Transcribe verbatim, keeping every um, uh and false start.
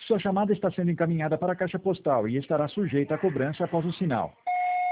Sua chamada está sendo encaminhada para a caixa postal e estará sujeita a cobrança após o sinal.